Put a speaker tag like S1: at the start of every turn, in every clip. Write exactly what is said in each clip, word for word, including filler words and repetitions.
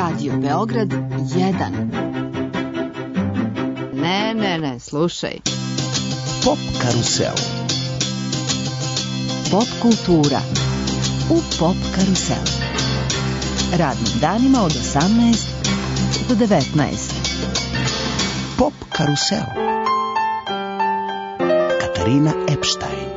S1: Radio Beograd jedan. Ne, ne, ne, slušaj.
S2: Pop karusel.
S1: Pop kultura u Pop karusel. Radnim danima od osamnaest do devetnaest.
S2: Pop karusel. Katarina Epstein.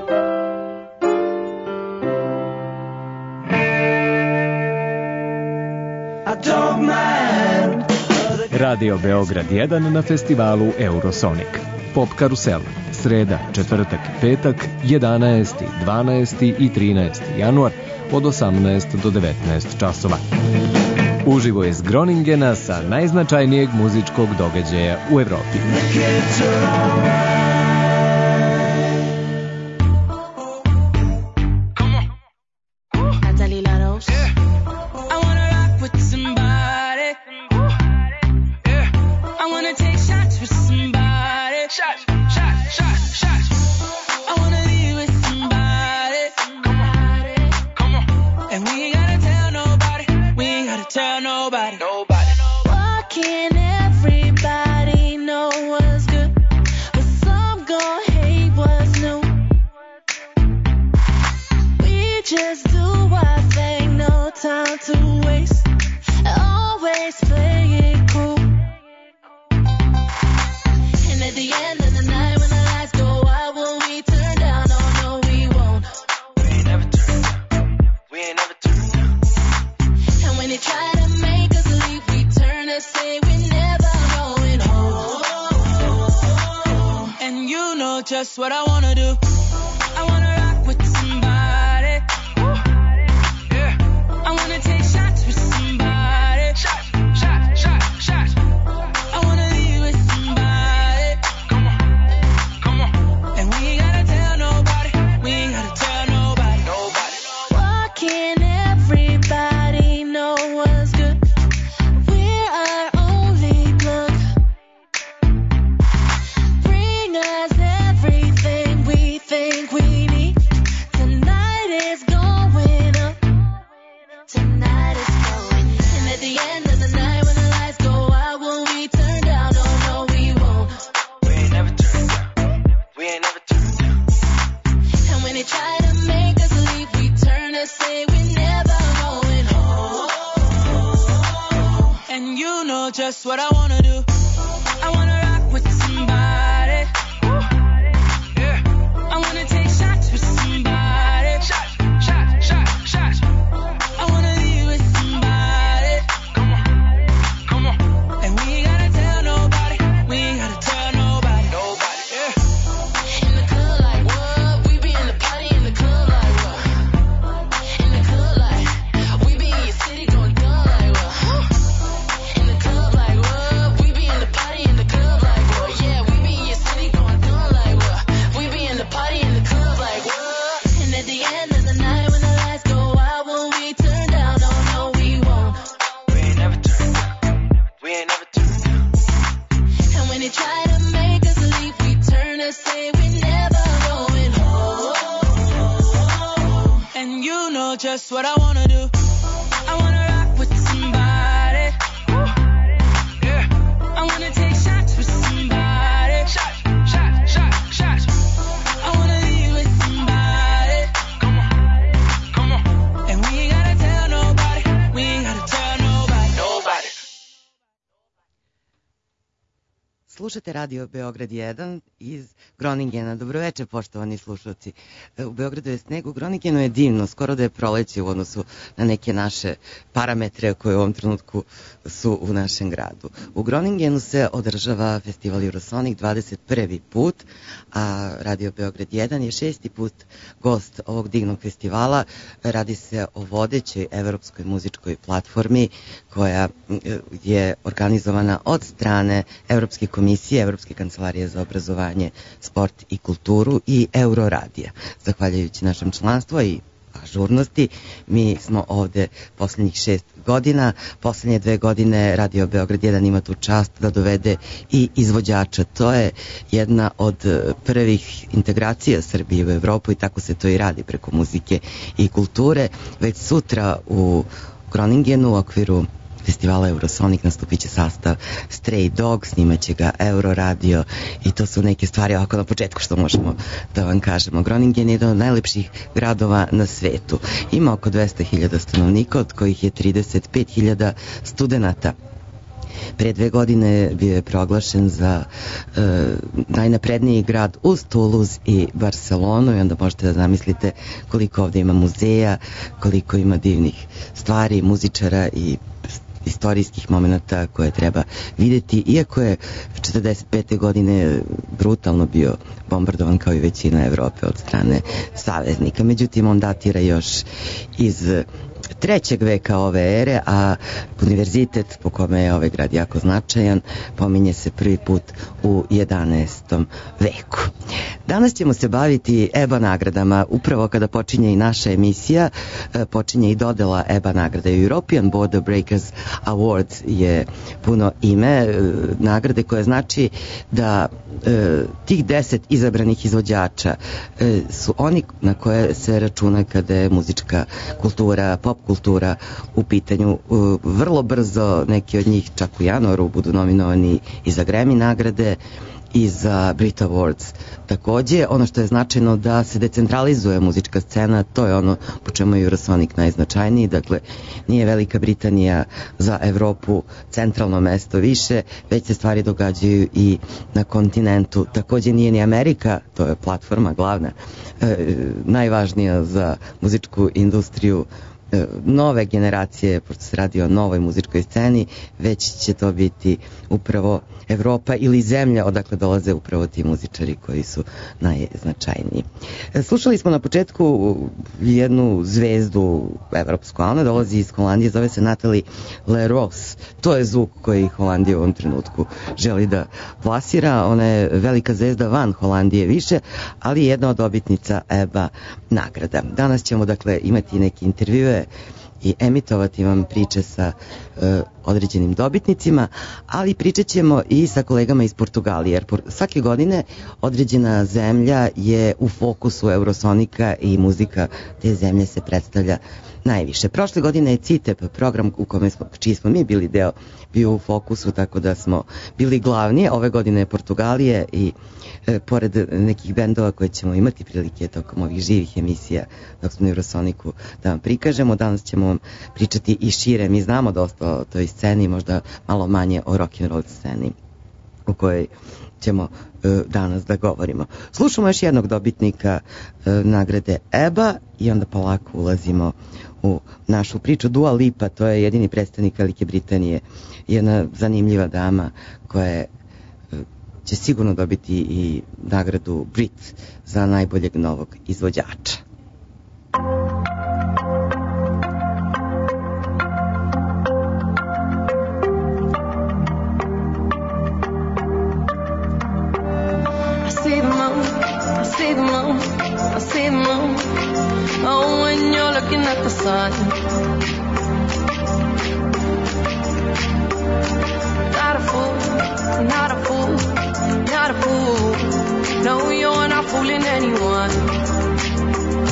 S3: Radio Beograd jedan na festivalu Eurosonic. Pop karusel. Sreda, četvrtak i petak, jedanaesti, dvanaesti i trinaesti januar od osamnaest do devetnaest časova. Uživo iz Groningena sa najznačajnijeg muzičkog događaja u Evropi.
S4: Just what I wanna do. I wanna rock with somebody. Yeah. I wanna take shots with somebody. Shots, shots, shots, shots. I wanna leave with somebody. Come on, come on. And we ain't gotta tell nobody. We ain't gotta tell nobody. Nobody. Why can't everybody know what's good? We're our only plug. Bring us everything we think we need. Tonight is going up. Tonight is going up. And at the end of the night when the lights go out, will we turn down? Oh no, we won't. We ain't never turn down. We ain't never turn down. And when they try to make us leave, we turn and say we're never going home. And you know just what I wanna do. I wanna rock with somebody. I wanna take shots with somebody. Shots, shots, shots, shots. I wanna leave with somebody. Come on, come on. And we ain't gotta tell nobody. We ain't gotta tell nobody. Nobody, yeah. In the club like what? We be in the party in the club like what? In the club like we be in your city going dumb like what? In the club like what? We be in the party in the club like what? Yeah, we be in your city going dumb like what? We be in the party in the club like what? And at the end of the night when the lights go out, will we turn down? Oh no, we won't. We ain't never turn down. We ain't never turn down. And when they try to make us leave, we turn and say we're never going home. And you know just what I wanna do. I wanna rock with somebody. Yeah. I wanna take shots with somebody. Shots, shots, shots, shots. I wanna leave with somebody. Come on, come on. And we ain't gotta tell nobody. We ain't gotta tell nobody. Nobody.
S5: Slušate Radio Beograd jedan iz Groningena. Dobroveče, poštovani slušalci. U Beogradu je sneg, u Groningenu je divno, skoro da je proleće u odnosu na neke naše parametre koje u ovom trenutku su u našem gradu. U Groningenu se održava festival Eurosonic dvadeset prvi put, a Radio Beograd jedan je šesti put gost ovog divnog festivala. Radi se o vodećoj evropskoj muzičkoj platformi koja je organizovana od strane Evropske komisije, Evropske kancelarije za obrazovanje, sport i kulturu i Euroradija. Zahvaljujući našem članstvu i ažurnosti, mi smo ovde poslednjih šest godina. Poslednje dve godine Radio Beograd jedan ima tu čast da dovede i izvođača. To je jedna od prvih integracija Srbije u Evropu i tako se to i radi preko muzike i kulture. Već sutra u Groningenu u okviru festivala Eurosonic nastupit će sastav Stray Dog, snimaće ga Euroradio i to su neke stvari ovako na početku što možemo da vam kažemo. Groningen je jedan od najlepših gradova na svetu. Ima oko dvesta hiljada stanovnika, od kojih je trideset pet hiljada studenta. Pre dve godine bio je proglašen za e, najnapredniji grad uz Toulouse i Barcelonu i onda možete da zamislite koliko ovde ima muzeja, koliko ima divnih stvari, muzičara i istorijskih momenta koje treba videti, iako je četrdeset pete godine brutalno bio bombardovan kao i većina Evrope od strane saveznika. Međutim, on datira još iz trećeg veka ove ere, a univerzitet po kome je ovaj grad jako značajan pominje se prvi put u jedanaestom veku. Danas ćemo se baviti E B A nagradama. Upravo kada počinje i naša emisija, počinje i dodela E B A nagrada. European Border Breakers Award je puno ime nagrade koje znači da e, tih deset izabranih izvođača e, su oni na koje se računa kada je muzička kultura, pop kultura u pitanju. E, vrlo brzo neki od njih čak u januaru budu nominovani i za Grammy nagrade i za Brit Awards. Takođe, ono što je značajno da se decentralizuje muzička scena, to je ono po čemu je Eurosonic najznačajniji, dakle nije Velika Britanija za Evropu centralno mesto više, već se stvari događaju i na kontinentu. Takođe nije ni Amerika, to je platforma glavna, e, najvažnija za muzičku industriju nove generacije, pošto se radi o novoj muzičkoj sceni, već će to biti upravo Evropa ili zemlja odakle dolaze upravo ti muzičari koji su najznačajniji. Slušali smo na početku jednu zvezdu evropsku, a ona dolazi iz Holandije, zove se Nathalie Leroux. To je zvuk koji Holandija u ovom trenutku želi da plasira. Ona je velika zvezda van Holandije više, ali jedna od dobitnica E B A nagrada. Danas ćemo dakle imati neke intervjue i emitovati vam priče sa e, određenim dobitnicima, ali pričat ćemo i sa kolegama iz Portugalije, jer por, svake godine određena zemlja je u fokusu Eurosonika i muzika te zemlje se predstavlja najviše. Prošle godine je C I T E P program u kome smo, čiji smo mi bili deo, bio u fokusu, tako da smo bili glavni. Ove godine je Portugalije i e, pored nekih bendova koje ćemo imati prilike tokom ovih živih emisija dok smo u Eurosoniku da vam prikažemo, danas ćemo vam pričati i šire. Mi znamo dosta o toj sceni, možda malo manje o rock'n'roll sceni u kojoj ćemo e, danas da govorimo. Slušamo još jednog dobitnika e, nagrade E B A i onda polako ulazimo u našu priču. Dua Lipa, to je jedini predstavnik Velike Britanije, jedna zanimljiva dama koja je, će sigurno dobiti i nagradu Brit za najboljeg novog izvođača.
S6: Oh, when you're looking at the sun, not a fool, not a fool, not a fool. No, you're not fooling anyone.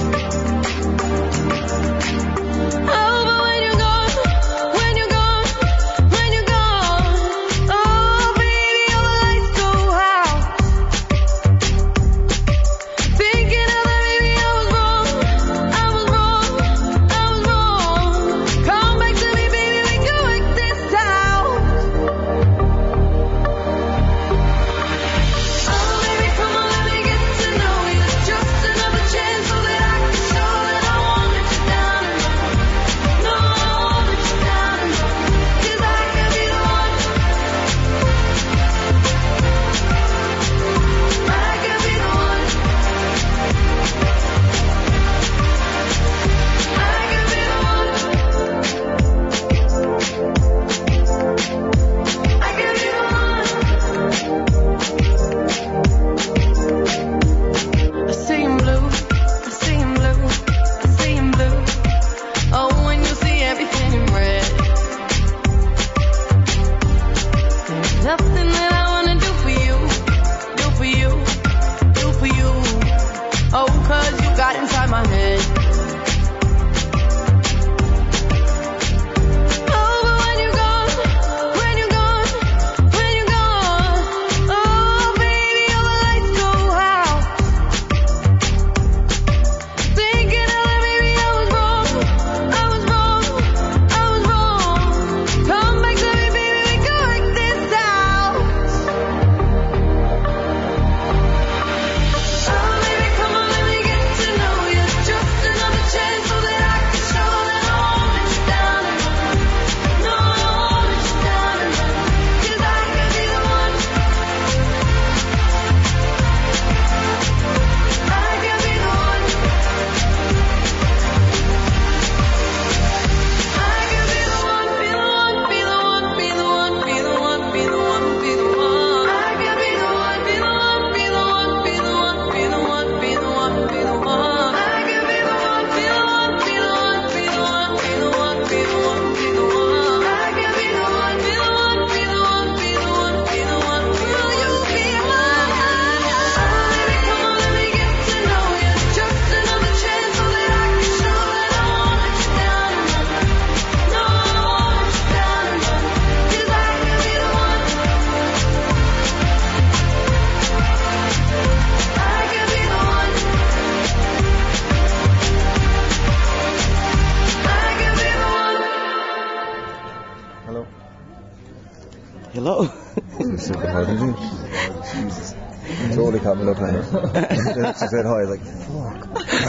S5: Hello.
S7: Super hard, isn't it? Jesus. Totally caught me looking at her. She said hi, like, fuck.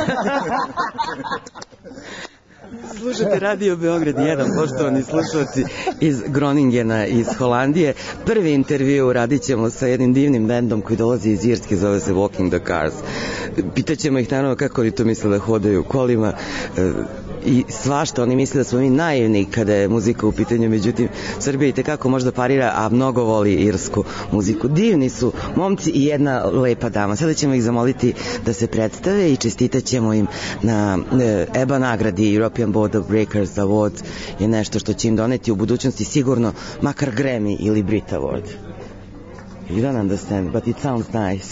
S5: Slušate Radio Beograd jedan, poštovani slušalci iz Groningena, iz Holandije. Prvi intervju radit ćemo sa jednim divnim bendom koji dolazi iz Irske, zove se Walking the Cars. Pitaćemo ih naravno kako oni to misle da hodaju kolima i svašta. Oni misle da smo mi naivni kada je muzika u pitanju, međutim Srbija i tekako možda parira, a mnogo voli irsku muziku. Divni su momci i jedna lepa dama. Sada ćemo ih zamoliti da se predstave i čestitat ćemo im na E B A nagradi. European Border Breakers Award je nešto što će im doneti u budućnosti sigurno makar Grammy ili Brit Award. You don't understand, but it sounds nice.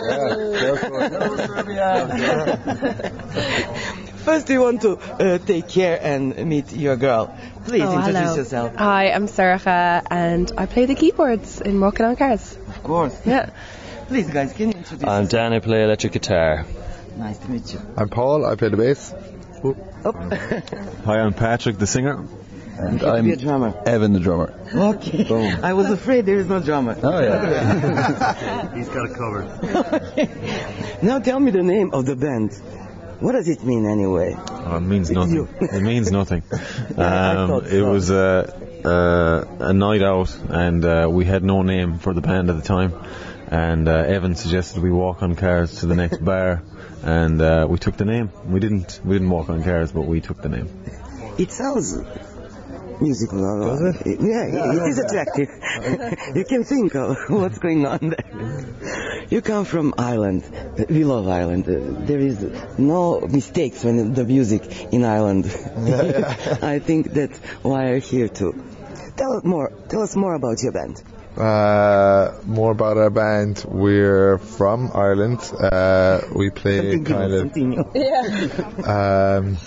S5: First, we want to uh, take care and meet your girl. Please
S8: oh,
S5: introduce
S8: hello.
S5: yourself.
S8: Hi, I'm Sarah, and I play the keyboards in Walking on Cars.
S5: Of course.
S8: Yeah.
S5: Please, guys, can you introduce
S9: I'm
S5: yourself?
S9: Dan, I play electric guitar.
S5: Nice to meet you.
S7: I'm Paul, I play the bass.
S5: Oh.
S7: Hi, I'm Patrick, the singer. And
S5: I'm
S7: I'm
S5: a drummer.
S7: Evan, the drummer.
S5: Okay.
S7: Boom.
S5: I was afraid there is no drummer.
S7: Oh, yeah.
S9: He's got it covered.
S5: Now tell me the name of the band. What does it mean anyway?
S10: Oh, it means
S5: It's
S10: nothing.
S5: you.
S10: It means nothing.
S5: Yeah, I
S10: Um,
S5: thought
S10: it
S5: so.
S10: was a, a, a night out, and uh, we had no name for the band at the time. And uh, Evan suggested we walk on cars to the next bar, and uh, we took the name. We didn't. We didn't walk on cars, but we took the name.
S5: It sounds musical. Does it? Yeah, it is attractive. You can think of what's going on there. You come from Ireland. We love Ireland. Uh, there is no mistakes when the music in Ireland.
S7: Yeah, yeah.
S5: I think that's why you're here too. Tell us more. Tell us more about your band.
S7: Uh, more about our band. We're from Ireland. Uh, we play
S5: Continue,
S7: kind of.
S5: continue.
S7: Um,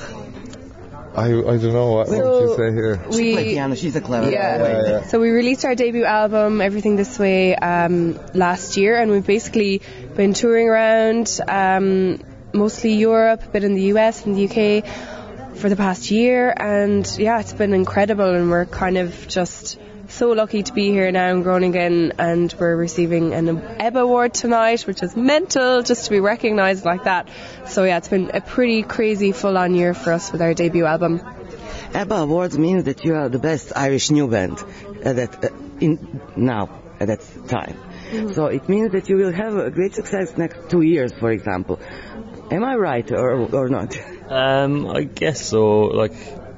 S7: I I don't know what, what would you say here.
S5: She plays
S8: We
S5: piano. She's a clever
S8: yeah.
S5: girl.
S7: Yeah, yeah.
S8: So we released our debut album, Everything This Way, um, last year, and we've basically been touring around, um, mostly Europe, a bit in the U S and the U K, for the past year, and yeah, it's been incredible, and we're kind of just so lucky to be here now in Groningen, and we're receiving an E B A award tonight, which is mental just to be recognised like that. So yeah, it's been a pretty crazy full-on year for us with our debut album.
S5: E B A Awards means that you are the best Irish new band at that uh, in now at that time.
S8: Mm-hmm.
S5: So it means that you will have a great success next two years, for example. Am I right or or not?
S9: Um, I guess so. Like,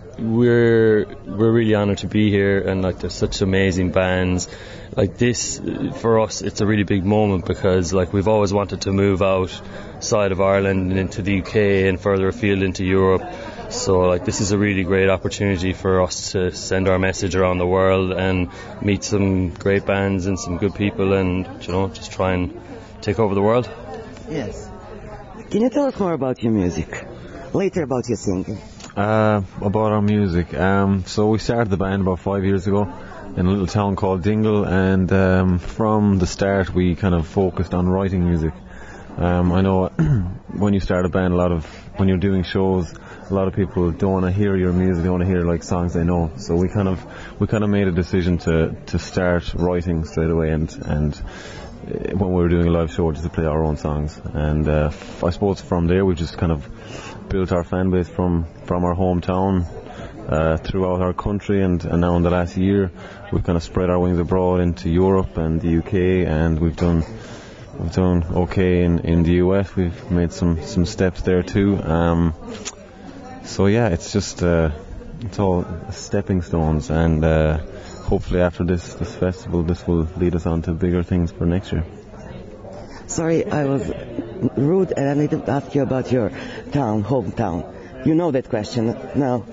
S9: we're we're really honoured to be here, and like, there's such amazing bands. Like this, for us, it's a really big moment because like we've always wanted to move outside of Ireland and into the U K and further afield into Europe. So like, this is a really great opportunity for us to send our message around the world and meet some great bands and some good people, and you know, just try and take over the world.
S5: Yes. Can you tell us more about your music? Later about your singing.
S10: Uh, about our music. Um, so we started the band about five years ago in a little town called Dingle, and um, from the start we kind of focused on writing music. Um, I know when you start a band, a lot of when you're doing shows, a lot of people don't want to hear your music; they want to hear like songs they know. So we kind of we kind of made a decision to to start writing straight away, and and uh, when we were doing a live show, just to play our own songs. And uh, f- I suppose from there we just kind of built our fan base from from our hometown uh, throughout our country, and, and now in the last year we've kind of spread our wings abroad into Europe and the U K, and we've done we've done okay in, in the U S. We've made some, some steps there too. Um, so yeah, it's just uh, it's all stepping stones, and uh, hopefully after this this festival, this will lead us on to bigger things for next year.
S5: Sorry, I was rude, and I need to ask you about your town, hometown. You know that question, no?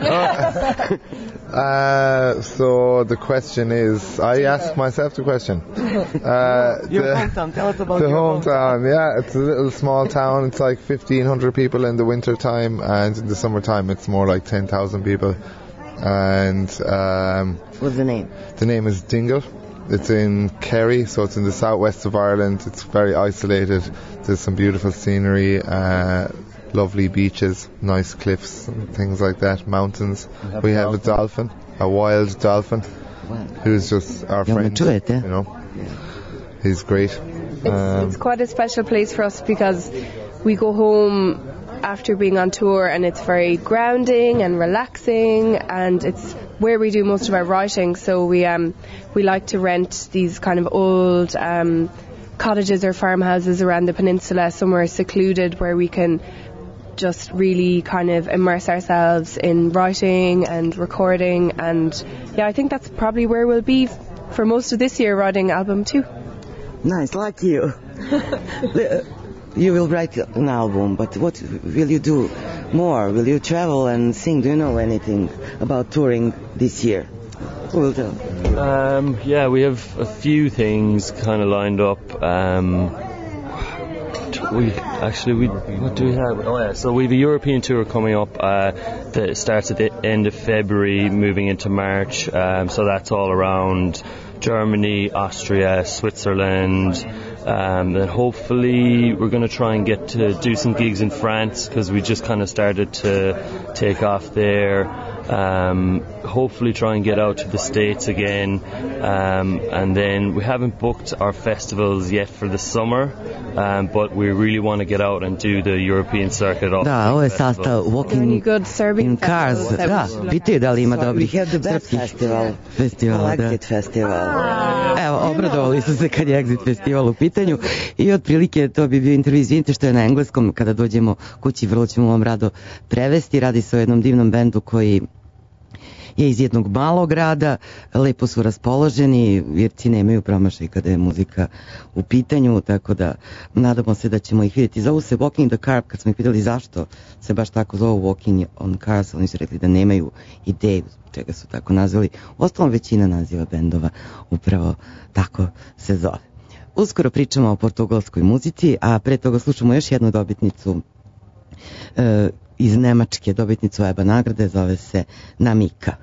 S7: Uh, so the question is, I ask myself the question. Uh,
S5: Your
S7: the,
S5: hometown, tell us about
S7: the
S5: your
S7: hometown. Yeah, it's a little small town. It's like fifteen hundred people in the winter time, and in the summertime it's more like ten thousand people. And um,
S5: What's the name?
S7: the name is Dingle. It's in Kerry, so it's in the southwest of Ireland. It's very isolated. There's some beautiful scenery, uh, lovely beaches, nice cliffs, and things like that, mountains.
S10: We have
S7: We
S10: a
S7: have a dolphin, a wild dolphin. who's just our
S5: Jel me
S7: friend.
S5: čujete?
S7: You know, he's great.
S8: It's,
S7: Um,
S8: it's quite a special place for us because we go home after being on tour and it's very grounding and relaxing, and it's where we do most of our writing. So we um we like to rent these kind of old um cottages or farmhouses around the peninsula, somewhere secluded where we can just really kind of immerse ourselves in writing and recording. And yeah, I think that's probably where we'll be for most of this year, writing album two.
S5: Nice, like you. The- you will write an album, but what will you do more? Will you travel and sing? Do you know anything about touring this year? Who will tell?
S9: Um, yeah, we have a few things kind of lined up. Um, we actually we what do we have? Oh yeah, so we have a European tour coming up uh, that starts at the end of February, moving into March. Um, so that's all around Germany, Austria, Switzerland. Um, then hopefully we're going to try and get to do some gigs in France because we just kind of started to take off there. Um, hopefully try and get out to the States again, um, and then we haven't booked our festivals yet for the summer, um, but we really want to get out and do the European circuit.
S5: Da, ovo je sastav Walking
S8: good Serbian
S5: in Cars.
S8: festivals that
S5: Da,
S8: we should
S5: pitaju da li ima dobrih
S11: We have the best
S5: srpskih
S11: festival.
S5: festivala. Da.
S11: Exit Festival.
S5: Evo, obradovali su se kad je Exit festival u pitanju i otprilike to bi bio intervju. Izvinite što je na engleskom, kada dođemo kući vrlo ćemo vam rado prevesti. Radi se o jednom divnom bendu koji je iz jednog malog grada, lepo su raspoloženi, Irci nemaju promašaj kada je muzika u pitanju, tako da nadamo se da ćemo ih vidjeti. Zovu se Walking the Car, kad smo ih pitali zašto se baš tako zovu Walking on Cars, oni su rekli da nemaju ideju čega su tako nazvali. Uostalom većina naziva bendova upravo tako se zove. Uskoro pričamo o portugalskoj muzici, a pre toga slušamo još jednu dobitnicu e, iz Nemačke, dobitnicu EBA nagrade, zove se Namika.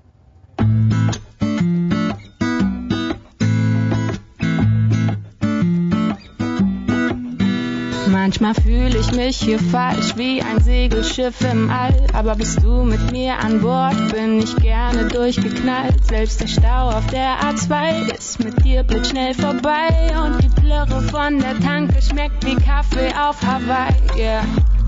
S12: Manchmal fühle ich mich hier falsch wie ein Segelschiff im All, aber bist du mit mir an Bord, bin ich gerne durchgeknallt. Selbst der Stau auf der A zwei ist mit dir blitzschnell vorbei und die Plörre von der Tanke schmeckt wie Kaffee auf Hawaii, yeah.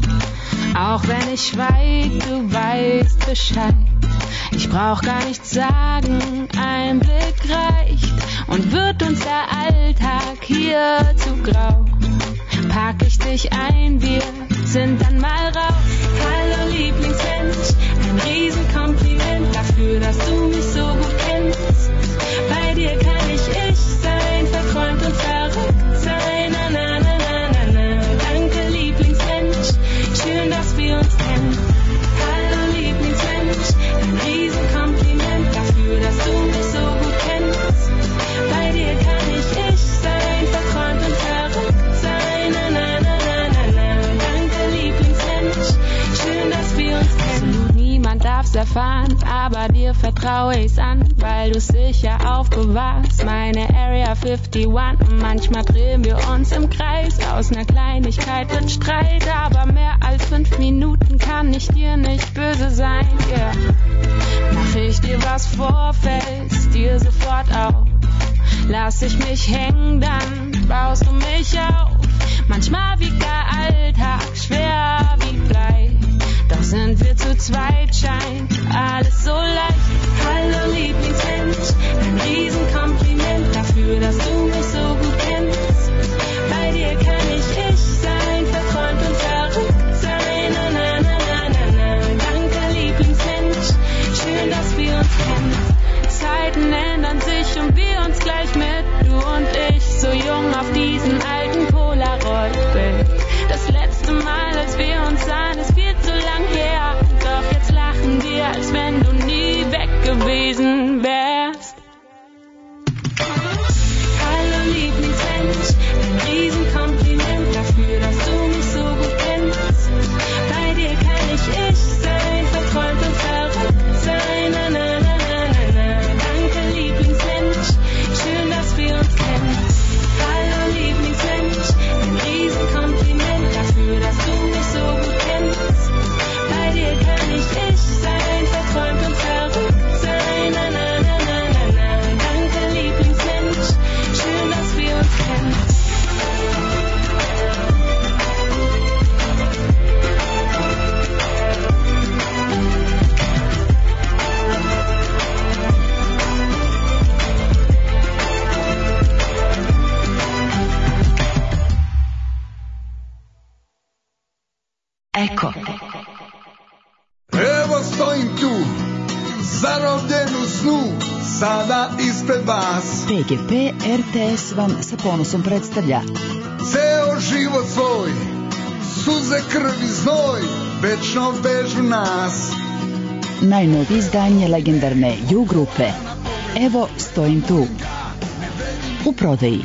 S12: Auch wenn ich schweig, du weißt Bescheid. Ich brauch gar nichts sagen, ein Blick reicht. Und wird uns der Alltag hier zu grau, pack ich dich ein, wir sind dann mal raus. Hallo Lieblingsmensch, ein Riesenkompliment dafür, dass du mich so gut kennst. Bei dir kann ich ich sein, verträumt und verrückt sein. Na, na, na, na, na, na. Danke Lieblingsmensch, schön, dass wir uns kennen. Hallo Lieblingsmensch, ein Riesenkompliment dafür, dass du mich so gut kennst. Bei dir kann ich ich sein, verträumt und verrückt sein. Na, na, na, na, na, na. Danke Lieblingsmensch, schön, dass wir uns kennen. Absolut niemand darf's erfahren, aber dir vertraue ich's an, weil du's sicher aufbewahrst. Meine Area einundfünfzig, manchmal drehen wir uns im Kreis. Aus ner Kleinigkeit wird Streit, aber mehr als fünf Minuten kann ich dir nicht böse sein, yeah. Mach ich dir was vor, fällst dir sofort auf. Lass ich mich hängen, dann baust du mich auf. Manchmal wiegt der Alltag schwer wie Blei, doch sind wir zu zweit, scheint alles so leicht. Hallo Lieblingsmensch, ein Riesenkompliment dafür, dass du mich so gut kennst. Bei dir kann ich ich sein, verträumt und verrückt sein. Na, na, na, na, na, na. Danke Lieblingsmensch, schön, dass wir uns kennen. Zeiten ändern sich und wir uns gleich mit, du und ich, so jung auf diesem alten Polaroid-Bild. Das letzte Mal, als wir uns sahen, ist viel zu lang her, doch jetzt lachen wir, als wenn du nie weg gewesen wärst. Hallo Lieblingsmensch, ein Riesenkompliment dafür, dass du mich so gut kennst. Bei dir kann ich ich sein, verträumt und verrückt sein. Na, na, na, na, na, na. Danke Lieblingsmensch, schön, dass wir uns kennen. Hallo Lieblingsmensch, ein Riesenkompliment dafür, dass du mich so gut kennst. Bei dir kann ich ich sein, verträumt und verrückt sein. Na,
S11: u snu, sada ispred vas.
S1: P G P R T S vam sa ponosom predstavlja
S11: Ceo život svoj, suze, krv i znoj, večno vežu nas.
S1: najnovije izdanje legendarne U grupe Evo stojim tu. U prodaji.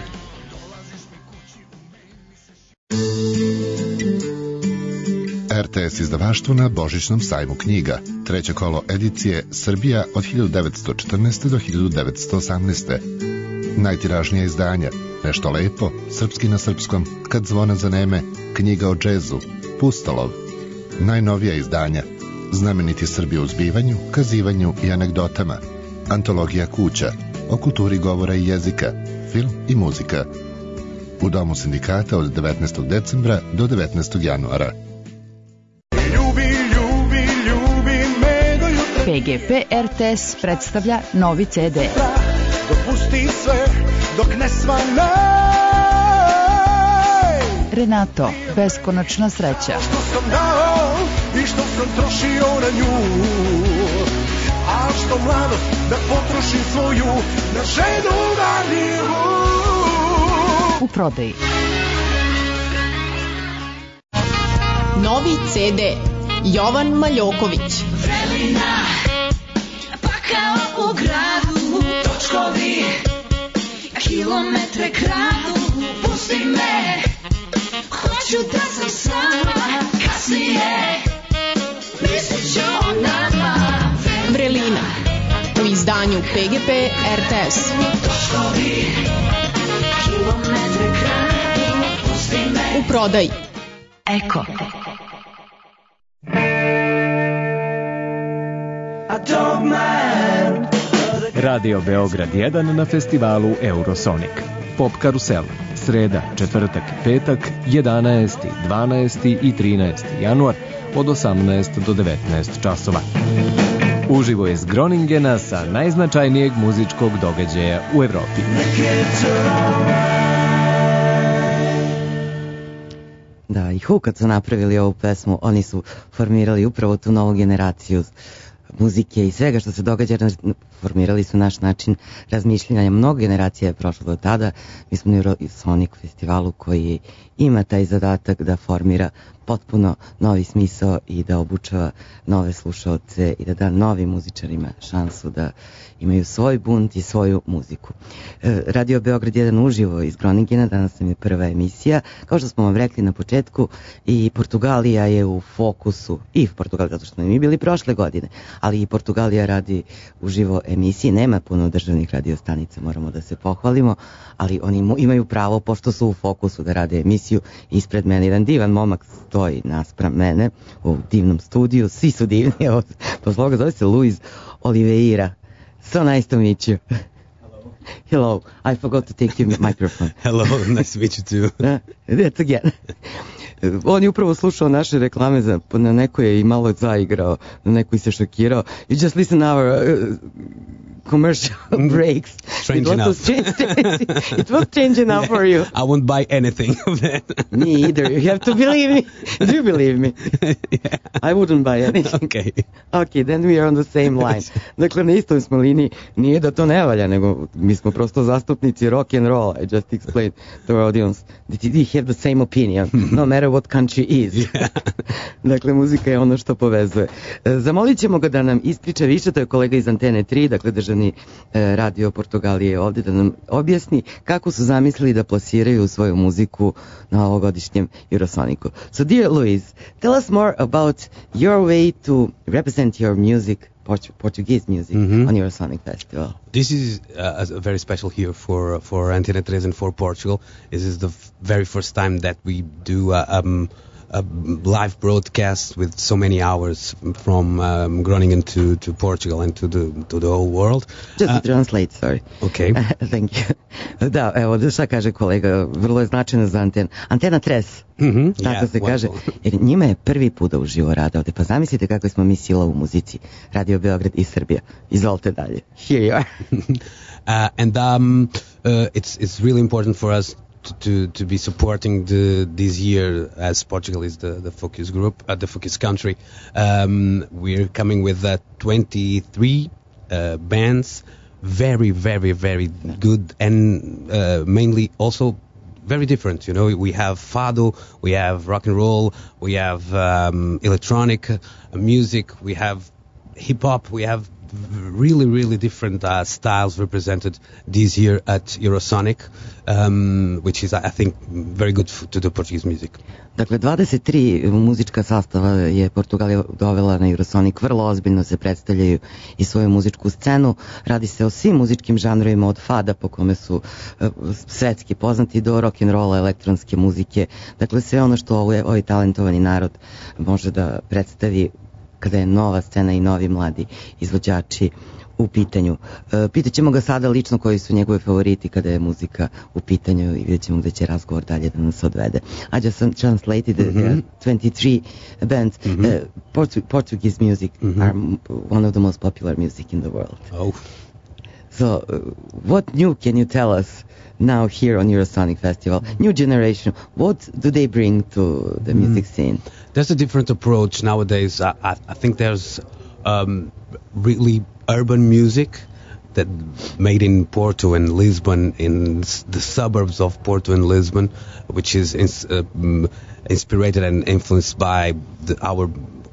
S13: R T S izdavaštvo na Božićnom sajmu knjiga. Treće kolo edicije Srbija od hiljadu devetsto četrnaeste. do hiljadu devetsto osamnaeste. Najtiražnija izdanja Nešto lepo, Srpski na srpskom, Kad zvona zaneme, Knjiga o džezu, Pustolov. Najnovija izdanja Znameniti Srbi u zbivanju, kazivanju i anegdotama, Antologija kuća, o kulturi govora i jezika, film i muzika. U Domu sindikata od devetnaestog decembra do devetnaestog januara.
S11: Ljubi, ljubi, ljubi me do jutra.
S1: P G P R T S predstavlja novi C D.
S11: Dopusti sve dok ne svane.
S1: Renato, beskonačna sreća.
S11: Što sam dao i što sam trošio na nju, a što mladost da potrošim svoju na ženu vaniju.
S1: U prodaji.
S14: Novi C D Jovan Maljoković.
S4: Vrelina, pa kao u gradu, točkovi, kilometre kradu, pusti me, hoću da sam sama, kasnije, mislit ću o nama.
S14: Vrelina u izdanju P G P R T S.
S4: Točkovi, kilometre kradu, pusti me.
S14: U prodaji.
S1: Eko.
S3: Radio Beograd jedan na festivalu Eurosonic. Pop Karusel. Sreda, četvrtak i petak, jedanaesti, dvanaesti i trinaesti januar od osamnaest do devetnaest časova. Uživo iz Groningena sa najznačajnijeg muzičkog događaja u Evropi.
S5: Da, i Who kad su napravili ovu pesmu, oni su formirali upravo tu novu generaciju muzike i svega što se događa, formirali su naš način razmišljanja. Mnogo generacija je prošlo do tada. Mi smo na Eurosonic festivalu koji ima taj zadatak da formira potpuno novi smisao i da obučava nove slušaoce i da da novim muzičarima šansu da imaju svoj bunt i svoju muziku. Radio Beograd jedan uživo iz Groningena, danas nam je prva emisija. Kao što smo vam rekli na početku, i Portugalija je u fokusu, i Portugalija zato što smo mi bili prošle godine, ali i Portugalija radi uživo emisije. Nema puno državnih radiostanica, moramo da se pohvalimo, ali oni imaju pravo, pošto su u fokusu, da rade emisiju. Ispred mene jedan divan momak stoji naspram mene u divnom studiju, svi su divni, evo, posloga, zove se Luis Oliveira. So nice to meet you. Hello. I forgot to take your microphone.
S15: Hello, nice to meet you too.
S5: Uh, that's again. On je upravo slušao naše reklame, za, na neko je i malo zaigrao, na neko je se šokirao. You just listen our uh, commercial breaks.
S15: Strange
S5: it
S15: enough.
S5: Was change, it was change enough for you.
S15: I won't buy anything of that.
S5: Me either. You have to believe me. Do you believe me?
S15: Yeah.
S5: I wouldn't buy anything.
S15: Okay.
S5: Okay, then we are on the same line. Dakle, na istom smo liniji. Nije da to ne valja, nego mi smo prosto zastupnici rock and roll. I just explained to our audience that we have the same opinion, no matter what country is.
S15: Yeah.
S5: Dakle, muzika je ono što povezuje. Zamolit ćemo ga da nam ispriča više, to je kolega iz Antene tri, dakle državni radio Portugalije ovdje, da nam objasni kako su zamislili da plasiraju svoju muziku na ovogodišnjem Eurosonicu. So dear Luis, tell us more about your way to represent your music, Portu- Portuguese music,
S15: Mm-hmm.
S5: on Eurosonic Festival.
S15: This is uh, a very special here for for Antena three and for Portugal. This is the f- very first time that we do uh, um, a live broadcast with so many hours from um, Groningen to, to Portugal and to the to the whole world.
S5: Just to
S15: Uh,
S5: translate, sorry.
S15: Okay.
S5: Thank you. Da, evo, šta kaže kolega, vrlo je značajno za Antena. Antena Tres,
S15: Mm-hmm.
S5: tako
S15: Yeah,
S5: se
S15: well,
S5: kaže, jer njima je prvi put da uživo rade ovde. Pa zamislite kako smo mi sila u muzici. Radio Beograd i Srbija. Izvolite dalje. Here you are.
S15: uh, and um, uh, it's it's really important for us to, to, to be supporting the this year, as Portugal is the, the focus group, uh, the focus country. Um, we're coming with uh, twenty-three uh, bands, very, very, very good, and uh, mainly also very different. You know, we have fado, we have rock and roll, we have um, electronic uh, music, we have hip hop, we have really, really different uh, styles represented this year at Eurosonic, um, which is, I think, very good f- to the Portuguese music.
S5: Dakle, dvadeset tri muzička sastava je Portugalija dovela na Eurosonic, vrlo ozbiljno se predstavljaju i svoju muzičku scenu. Radi se o svim muzičkim žanrovima, od fada, po kome su uh, svetski poznati, do rock'n'rolla, elektronske muzike. Dakle, sve ono što ovaj, ovaj talentovani narod može da predstavi kada je nova scena i novi mladi izvođači u pitanju. E, pitaćemo ga sada lično koji su njegove favoriti kada je muzika u pitanju i vidjet ćemo gde će razgovor dalje da nas odvede. I just translated mm-hmm. there are twenty-three bands. Mm-hmm. uh, Portu- Portuguese music mm-hmm. are one of the most popular music in the world.
S15: Oh.
S5: So, uh, what new can you tell us now here on Eurosonic Festival? New generation, what do they bring to the music mm. scene?
S15: There's a different approach nowadays. I, I, I think there's um, really urban music that made in Porto and Lisbon, in the suburbs of Porto and Lisbon, which is ins- uh, inspired and influenced by the, our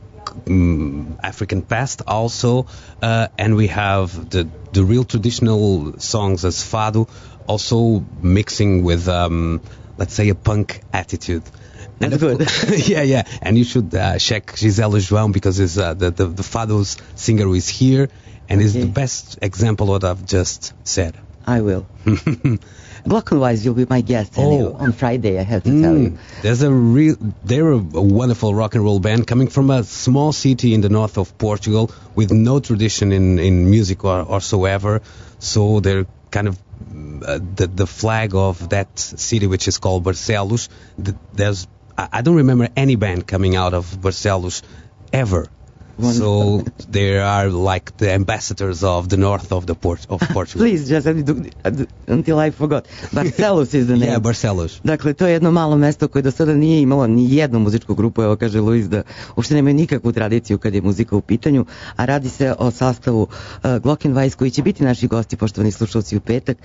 S15: um, African past also, uh, and we have the the real traditional songs as fado, also mixing with um, let's say a punk attitude.
S5: That's good.
S15: yeah, yeah, and you should uh, check Gisela João because is uh, the, the the fado's singer who is here and okay. is the best example of what I've just said.
S5: I will. Glockenwise, you'll be my guest oh. on Friday, I have to mm, tell you.
S15: There's a real, they're a, a wonderful rock and roll band coming from a small city in the north of Portugal with no tradition in, in music or whatsoever. So they're kind of uh, the the flag of that city, which is called Barcelos. The, there's I, I don't remember any band coming out of Barcelos ever. Wonderful. So they are like the ambassadors of the north of the port of Portugal.
S5: Please, just until I forgot. Barcelos is the name.
S15: Yeah, Barcelos.
S5: Dakle, to je jedno malo mesto koje do sada nije imalo ni jednu muzičku grupu, evo kaže Luis da uopšte nemaju nikakvu tradiciju kad je muzika u pitanju, a radi se o sastavu uh, Glockenwise koji će biti naši gosti, poštovani slušalci, u petak.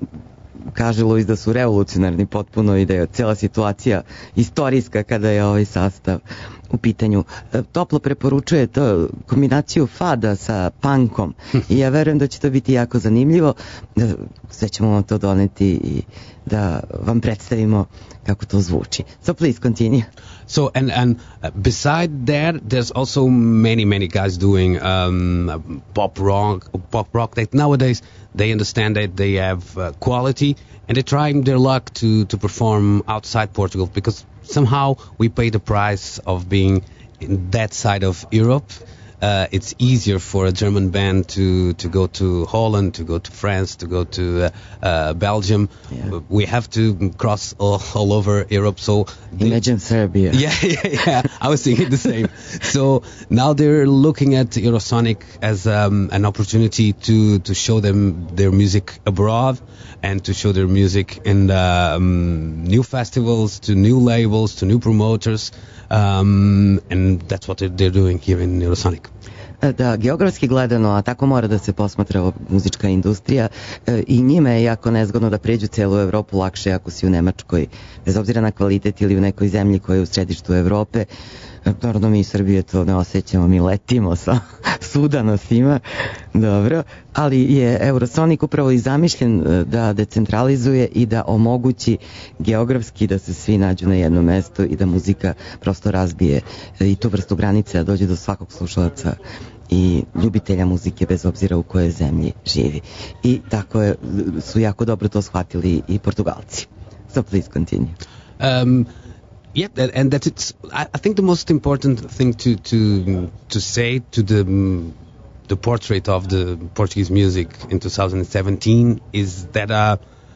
S5: Kaže Luis da su revolucionarni potpuno i da je cijela situacija istorijska kada je ovaj sastav u pitanju. Toplo preporučuje to kombinaciju fada sa punkom i ja verujem da će to biti jako zanimljivo. Sve ćemo vam to doneti i da vam predstavimo kako to zvuči. So please continue.
S15: So and and uh, beside that, there's also many many guys doing um, pop rock, pop rock. That nowadays they understand that they have uh, quality and they're trying their luck to to perform outside Portugal because somehow we pay the price of being in that side of Europe. Uh, it's easier for a German band to, to go to Holland, to go to France, to go to uh, uh, Belgium. Yeah. We have to cross all, all over Europe. So
S5: imagine Serbia.
S15: Yeah, yeah, yeah. I was thinking the same. So now they're looking at Eurosonic as um, an opportunity to, to show them their music abroad and to show their music in um, new festivals, to new labels, to new promoters. Um, and that's what they're doing here in Eurosonic.
S5: Da, geografski gledano, a tako mora da se posmatra muzička industrija, i njima je jako nezgodno da pređu celu Evropu, lakše ako si u Nemačkoj, bez obzira na kvalitet, ili u nekoj zemlji koja je u središtu Evrope. Naravno, mi iz Srbije to ne osjećamo, mi letimo sa svuda na svima, dobro, ali je Eurosonic upravo i zamišljen da decentralizuje i da omogući geografski da se svi nađu na jednom mestu i da muzika prosto razbije i tu vrstu granice, da dođe do svakog slušalaca i ljubitelja muzike bez obzira u kojoj zemlji živi. I tako je, su jako dobro to shvatili i Portugalci. So please continue.
S15: Um, Yeah, and that it's. I, I think the most important thing to to to say to the the portrait of the Portuguese music in two thousand seventeen is that uh,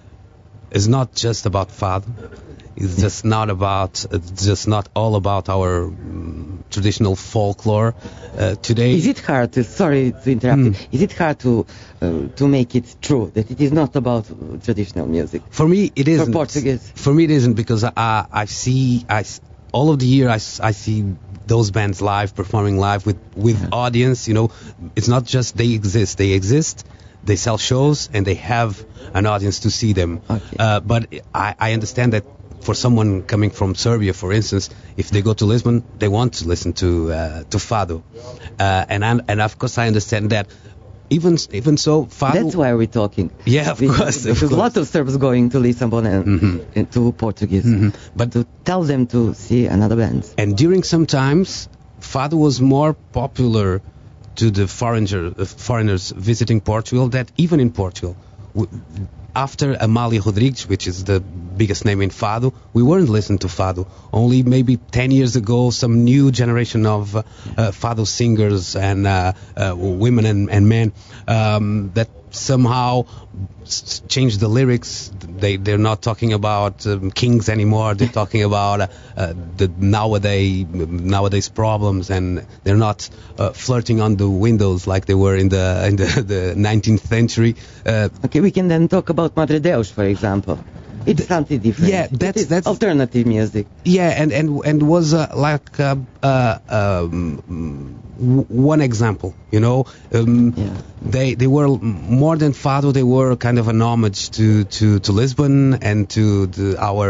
S15: it's not just about fado. It's just not about. It's just not all about our um, traditional folklore. Uh, today,
S5: is it hard to? Sorry to interrupt. Mm. Is it hard to uh, to make it true that it is not about traditional music?
S15: For me, it isn't.
S5: For Portuguese,
S15: for me, it isn't because I I see I all of the year I, s- I see those bands live, performing live with, with yeah. audience. You know, it's not just they exist. They exist, they sell shows, and they have an audience to see them.
S5: Okay.
S15: Uh, but I, I understand that for someone coming from Serbia, for instance, if they go to Lisbon, they want to listen to uh, to Fado. Uh, and, I, and of course I understand that. Even even so, Fado...
S5: That's why we're talking.
S15: Yeah, of
S5: we,
S15: course.
S5: Because
S15: of course.
S5: a lot of Serbs going to Lisbon and, mm-hmm. and to Portuguese. Mm-hmm. But to tell them to see another band.
S15: And during some times, Fado was more popular to the foreigner, uh, foreigners visiting Portugal than even in Portugal. We, after Amália Rodrigues, which is the biggest name in Fado, we weren't listening to Fado. Only maybe ten years ago, some new generation of uh, uh, Fado singers and uh, uh, women and, and men um, that somehow s- changed the lyrics. They, they're not talking about um, kings anymore. They're talking about uh, uh, the nowadays, nowadays problems, and they're not uh, flirting on the windows like they were in the in the, the nineteenth century. Uh,
S5: okay, we can then talk about Madre Deus, for example. It's something different.
S15: Yeah, that's that's
S5: alternative music.
S15: Yeah, and and and was uh, like uh, uh, um, w- one example. You know, um,
S5: yeah.
S15: they they were more than Fado. They were kind of an homage to to, to Lisbon and to the, our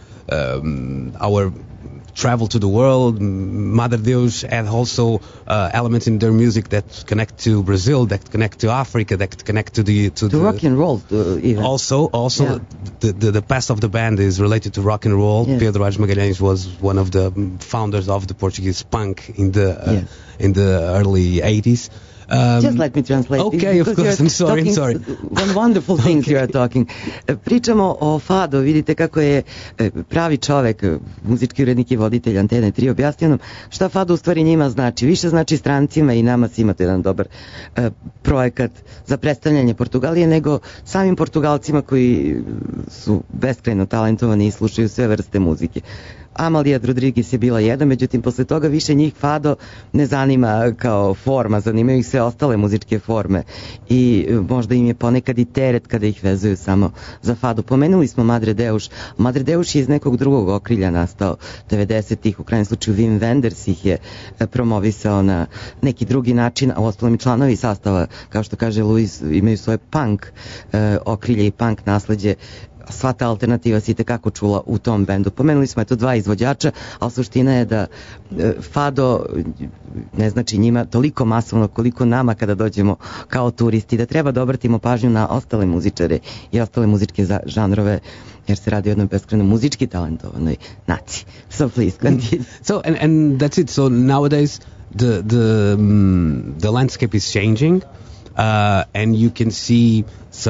S15: um, our travel to the world. Madre Deus had also uh, elements in their music that connect to Brazil, that connect to Africa, that connect to the to,
S5: to
S15: the
S5: rock and roll. Uh, even.
S15: Also, also yeah. the, the the past of the band is related to rock and roll.
S5: Yes.
S15: Pedro Aires Magalhães was one of the founders of the Portuguese punk in the uh,
S5: yes.
S15: in the early eighties.
S5: Um, Just let me translate.
S15: Okay, of course, I'm sorry, I'm sorry.
S5: One wonderful things okay. you are talking. Pričamo o Fado, vidite kako je pravi čovek, muzički urednik i voditelj Antene tri, objasnio nam šta Fado u stvari njima znači. Više znači strancima i nama si imate jedan dobar uh, projekat za predstavljanje Portugalije nego samim Portugalcima koji su beskrajno talentovani i slušaju sve vrste muzike. Amalija Rodrigues je bila jedan, međutim posle toga više njih Fado ne zanima kao forma, zanimaju ih sve ostale muzičke forme i možda im je ponekad i teret kada ih vezuju samo za Fado. Pomenuli smo Madre Deus. Madre Deus je iz nekog drugog okrilja nastao devedesetih, u krajnjem slučaju Wim Wenders ih je promovisao na neki drugi način, a uostalom i članovi sastava, kao što kaže Luis, imaju svoje punk okrilje i punk nasleđe. Sva ta alternativa se itekako čula u tom bendu. Pomenuli smo eto dva izvođača, ali suština je da e, Fado ne znači njima toliko masovno koliko nama kada dođemo kao turisti, da treba da obratimo pažnju na ostale muzičare i ostale muzičke za, žanrove, jer se radi o jednoj beskrajno muzički talentovanoj naciji. So please continue.
S15: So and and that's it. So nowadays the the um, the landscape is changing. Uh, and you can see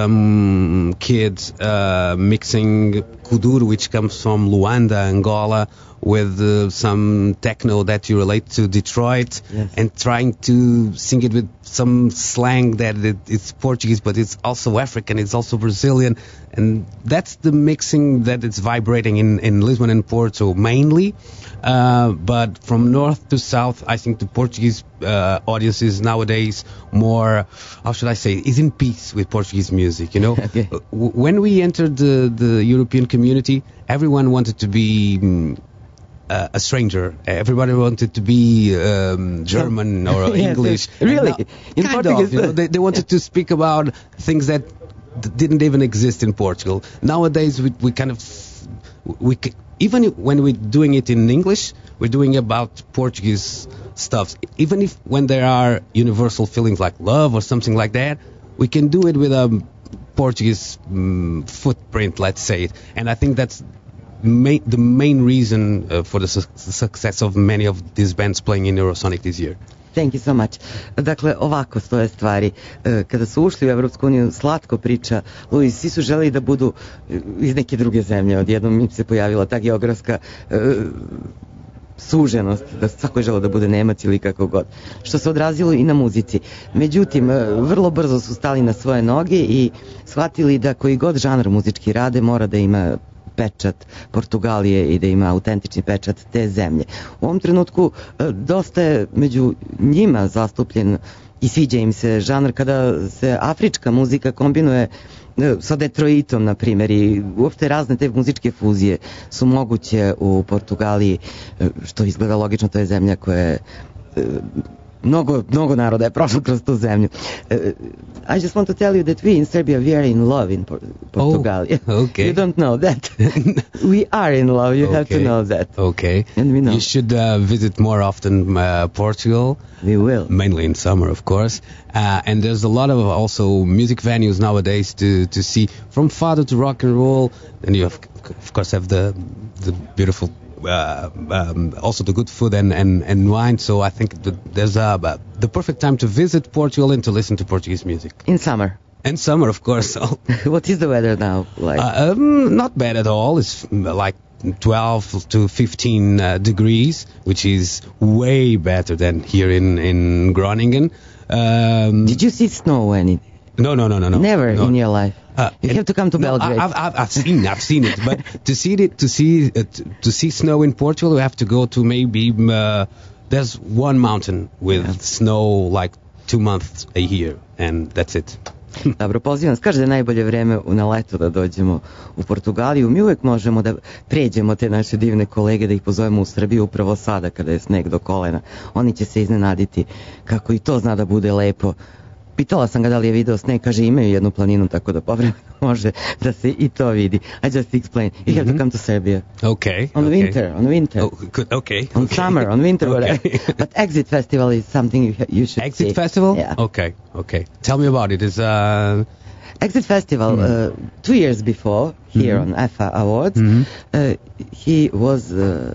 S15: some kids uh, mixing kuduro, which comes from Luanda, Angola, with uh, some techno that you relate to Detroit,
S5: yes.
S15: and trying to sing it with some slang that it, it's Portuguese, but it's also African, it's also Brazilian, and that's the mixing that it's vibrating in, in Lisbon and Porto mainly. Uh, but from north to south, I think the Portuguese uh, audience is nowadays more, how should I say, is in peace with Portuguese music, you know.
S5: Okay.
S15: W- when we entered the, the European community, everyone wanted to be um, uh, a stranger. Everybody wanted to be um, German or
S5: yes,
S15: English.
S5: Really?
S15: Now,
S5: in
S15: kind
S5: Portuguese?
S15: of, you know, they, they wanted to speak about things that d- didn't even exist in Portugal. Nowadays, we, we kind of... we. Even when we're doing it in English, we're doing about Portuguese stuff. Even if when there are universal feelings like love or something like that, we can do it with a Portuguese um, footprint, let's say it. And I think that's main, the main reason uh, for the su- success of many of these bands playing in Eurosonic this year.
S5: Thank you so much. Dakle, ovako stoje stvari. Kada su ušli u Evropsku uniju, slatko priča Luis, svi su želeli da budu iz neke druge zemlje. Odjednom im se pojavila ta geografska uh, suženost, da svako je želeo da bude Nemac ili kako god. Što se odrazilo i na muzici. Međutim, vrlo brzo su stali na svoje noge i shvatili da koji god žanr muzički rade mora da ima pečat Portugalije i da ima autentični pečat te zemlje. U ovom trenutku dosta je među njima zastupljen i sviđa im se žanr kada se afrička muzika kombinuje sa Detroitom, na primjer, i uopšte razne te muzičke fuzije su moguće u Portugaliji, što izgleda logično, to je zemlja koja je mnogo, mnogo naroda je prošlo kroz tu zemlju. Uh, I just want to tell you that we in Serbia, we are in love in Por- Portugal.
S15: Oh, okay.
S5: You don't know that. We are in love, you
S15: okay.
S5: have to know that.
S15: Okay.
S5: And we know.
S15: You should uh, visit more often uh, Portugal.
S5: We will.
S15: Mainly in summer, of course. Uh, and there's a lot of also music venues nowadays to, to see, from fado to rock and roll. And you have, of course, have the the beautiful Uh, um, also the good food and, and, and wine, so I think that there's a, uh, the perfect time to visit Portugal and to listen to Portuguese music.
S5: In summer?
S15: In summer, of course.
S5: What is the weather now like?
S15: Uh, um, not bad at all. It's like twelve to fifteen uh, degrees, which is way better than here in, in Groningen. Um,
S5: Did you see snow any?
S15: No, no, no, no, no.
S5: Never
S15: no.
S5: in your life.
S15: Uh,
S5: you have to come to
S15: no,
S5: Belgrade.
S15: I've, I've, I've seen, I've seen it, but to see it, to see, uh, to, to see snow in Portugal, you have to go to maybe. Uh, there's one mountain with yeah. snow like two months a year, and that's it.
S5: Dobro, pozivam vas, kaže da je najbolje vreme na leto da dođemo u Portugaliju. Mi uvek možemo da pređemo te naše divne kolege, da ih pozovemo u Srbiju upravo sada kada je sneg do kolena. Oni će se iznenaditi kako i to zna da bude lepo. Pitala sam ga da li je video sneg, kaže imaju jednu planinu, tako da povremeno može da se i to vidi. I just explain. You have to come to Serbia.
S15: Okay.
S5: On
S15: okay.
S5: winter, on winter.
S15: Oh, good. Okay.
S5: On
S15: okay.
S5: summer, on winter,
S15: okay.
S5: whatever. But Exit Festival is something you, you should
S15: Exit
S5: see.
S15: Festival?
S5: Yeah.
S15: Okay, okay. Tell me about it. Is uh...
S5: Exit Festival, mm. uh, two years before, here mm-hmm. on F A Awards,
S15: mm-hmm.
S5: uh, he was uh,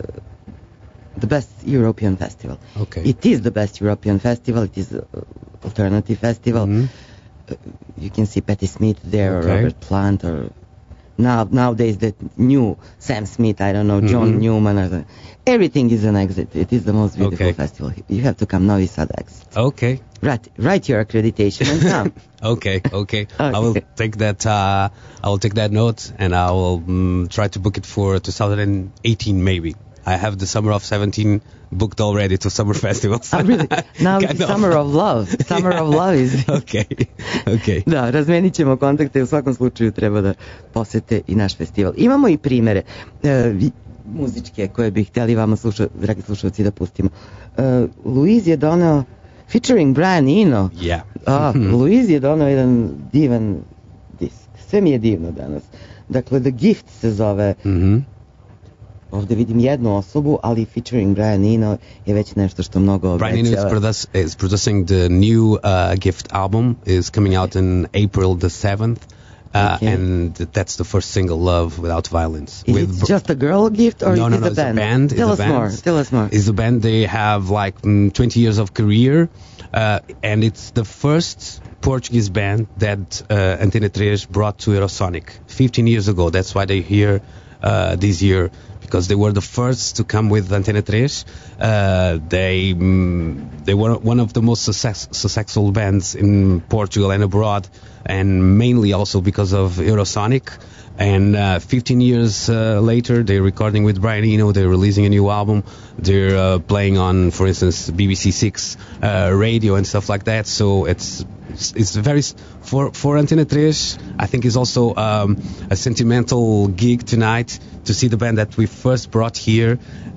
S5: the best European festival.
S15: Okay.
S5: It is the best European festival. It is an alternative festival.
S15: Mm-hmm.
S5: Uh, you can see Patti Smith there,
S15: okay.
S5: or Robert Plant, or now nowadays the new Sam Smith, I don't know, John
S15: mm-hmm.
S5: Newman. Or the, everything is an Exit. It is the most beautiful
S15: okay.
S5: festival. You have to come, Novi Sad Exit.
S15: Okay.
S5: Write, write your accreditation and come.
S15: okay, okay,
S5: okay.
S15: I will take that. Uh, I will take that note, and I will um, try to book it for two thousand eighteen, maybe. I have the summer of seventeen booked already to summer festivals.
S5: Oh, really? Now it's
S15: of.
S5: Summer of Love. Summer
S15: yeah.
S5: of Love is...
S15: okay, okay.
S5: Da, razmenit ćemo kontakte, u svakom slučaju treba da posete i naš festival. Imamo i primere e, muzičke koje bih htjeli vama, sluša, dragi slušalci, da pustimo. E, Luiz je doneo, featuring Brian Eno.
S15: Yeah.
S5: A, Luiz je doneo jedan divan disk. Sve mi je divno danas. Dakle, The Gift se zove.
S15: Mm-hmm.
S5: Ovdje vidim jednu osobu, ali featuring Brian Eno je već nešto što mnogo obećava.
S15: Brian Eno is, produce, is producing the new uh, Gift album. Is coming out in April the seventh. Uh,
S5: okay.
S15: And that's the first single, Love Without Violence.
S5: Is
S15: with
S5: it just a girl gift or
S15: no,
S5: is
S15: no,
S5: it
S15: no,
S5: a
S15: it's
S5: band?
S15: a band.
S5: Tell
S15: it's
S5: us
S15: a band.
S5: more. Tell us more.
S15: It's a band. They have like mm, twenty years of career, uh, and it's the first Portuguese band that uh, Antena três brought to Eurosonic fifteen years ago. That's why they're here uh, this year, because they were the first to come with Antena três. Uh, they mm, they were one of the most success, successful bands in Portugal and abroad, and mainly also because of Eurosonic. And uh, fifteen years uh, later, they're recording with Brian Eno. They're releasing a new album. They're uh, playing on, for instance, B B C Six uh, radio and stuff like that. So it's it's, it's very for for Antena três. I think it's also um, a sentimental gig tonight to see the band that we first brought here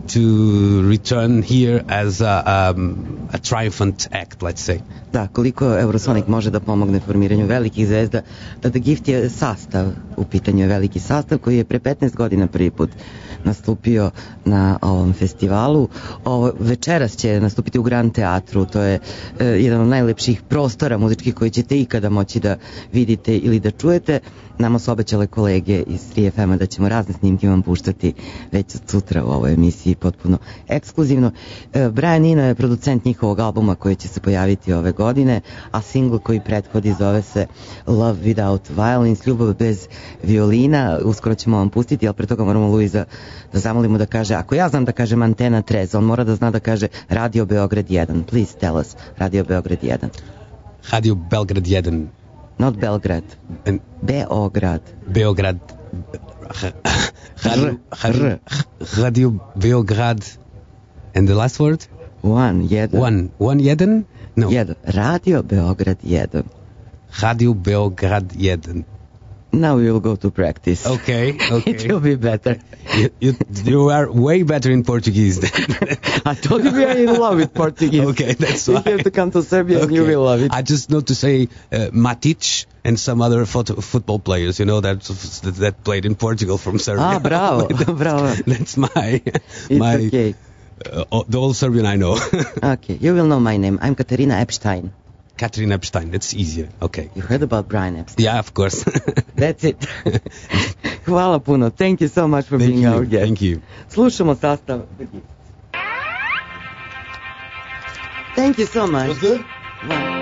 S15: to return here as a, um, a triumphant act, let's say.
S5: Da, koliko Eurosonic može da pomogne formiranju velikih zvezda. Da The Gift je sastav, u pitanju je veliki sastav koji je pre petnaest godina prvi put nastupio na ovom festivalu. Ovo, večeras će nastupiti u Grand Teatru, to je e, jedan od najlepših prostora muzičkih koji ćete ikada moći da vidite ili da čujete. Nama su obećale kolege iz tri F M-a da ćemo razne snimke vam puštati već od sutra u ovoj emisiji potpuno ekskluzivno. E, Brian Eno je producent njihovog albuma koji će se pojaviti ove godine, a single koji prethodi zove se Love Without Violence, ljubav bez violina. Uskoro ćemo vam pustiti, ali pre toga moramo Luiza da zamolimo da kaže, ako ja znam da kažem Antena três, on mora da zna da kaže Radio Beograd jedan. Please tell us, Radio Beograd jedan.
S15: Radio Belgrad jedan.
S5: Not Belgrad.
S15: And
S5: Beograd.
S15: Beograd. Radio, Radio, Radio Beograd. And the last word?
S5: One, jedan.
S15: One, one, jedan? No.
S5: Jedan. Radio Beograd jedan.
S15: Radio Beograd jedan.
S5: Now we will go to practice.
S15: Okay, okay.
S5: It will be better.
S15: You, you, you are way better in Portuguese than
S5: I told you we are in love with Portuguese.
S15: Okay, that's
S5: you
S15: why.
S5: You have to come to Serbia
S15: Okay.
S5: and you will love it.
S15: I just know to say uh, Matic and some other photo, football players, you know, that that played in Portugal from Serbia.
S5: Ah, bravo,
S15: that's,
S5: bravo.
S15: That's my,
S5: It's
S15: my
S5: okay.
S15: uh, the old Serbian I know.
S5: Okay, you will know my name. I'm Katarina Epstein.
S15: Catherine Epstein, that's easier. Okay.
S5: You heard about Brian Epstein?
S15: Yeah, of course.
S5: That's it. Hvala puno. Thank you so much for
S15: Thank
S5: being
S15: you.
S5: our guest.
S15: Thank you.
S5: Slušamo sastav. Thank you so much.
S16: Was good?
S5: Wow.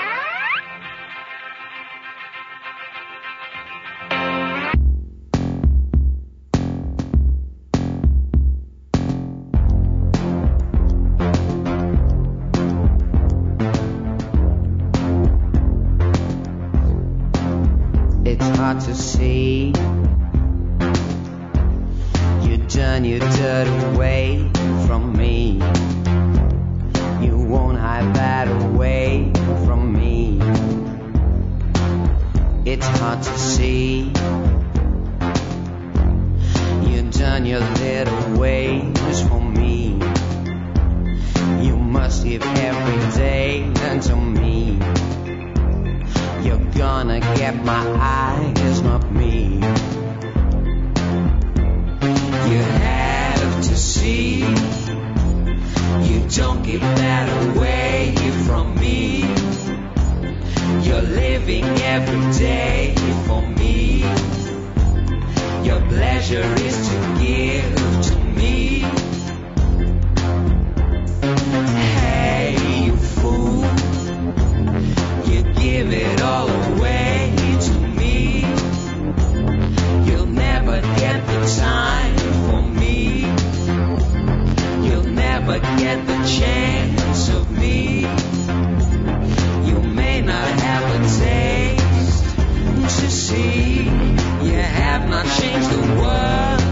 S17: It's hard to see. You turn your dirt away from me. You won't hide that away from me. It's hard to see. You turn your little ways from me. You must give every day unto me. You're gonna get my eyes, not me. You have to see. You don't give that away from me. You're living every day for me. Your pleasure is to give to me. Hey, you fool. You give it all away to me. You'll never get the time for me. You'll never get the chance of me. You may not have a taste to see. You have not changed the world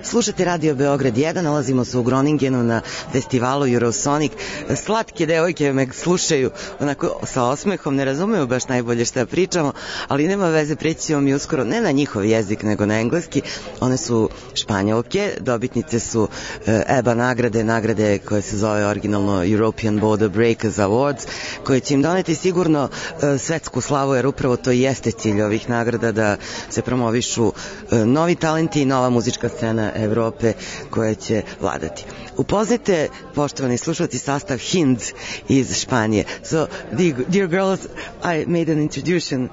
S5: Slušate Radio Beograd jedan, nalazimo se u Groningenu na festivalu Eurosonic. Slatke devojke me slušaju onako sa osmehom, ne razumeju baš najbolje šta pričamo, ali nema veze, preći ćemo mi uskoro ne na njihov jezik nego na engleski. One su Španjolke, dobitnice su E B A nagrade, nagrade koje se zove originalno European Border Breakers Awards, koje će im doneti sigurno svetsku slavu, jer upravo to i jeste cilj ovih nagrada, da se promovišu novi talenti i nova muzička scena Evrope koja će vladati. Upoznajte, poštovani slušalci, sastav Hind iz Španije. So, dear girls, I made an introduction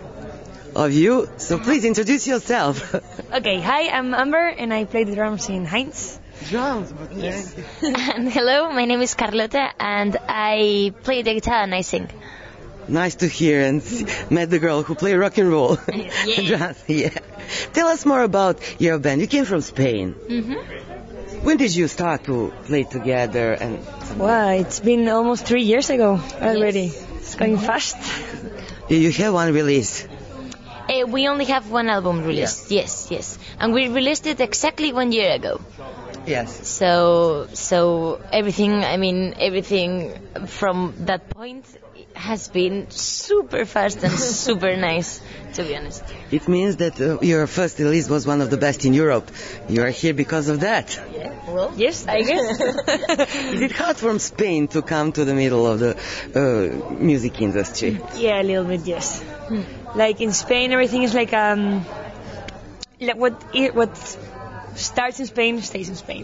S5: of you, so please introduce yourself.
S16: Okay, hi, I'm Amber and I play the drums in Heinz.
S5: Drums?
S16: Yes. And hello, my name is Carlota and I play the guitar and I sing.
S5: Nice to hear, and met the girl who play rock and roll.
S16: Yeah.
S5: Yeah. Tell us more about your band. You came from Spain.
S16: Mm-hmm.
S5: When did you start to play together? And
S16: Well, it's been almost three years ago already. Yes. It's going fast.
S5: You have one release.
S16: Uh, we only have one album released. Yeah. Yes, yes, and we released it exactly one year ago.
S5: Yes.
S16: So, so everything. I mean, everything from that point has been super fast and super nice, to be honest.
S5: It means that uh, your first release was one of the best in Europe. You are here because of that.
S16: Yeah. Well, yes, I guess.
S5: Is it hard from Spain to come to the middle of the uh, music industry?
S16: Yeah, a little bit, yes. Hmm. Like in Spain, everything is like um, like what it, what starts in Spain stays in Spain.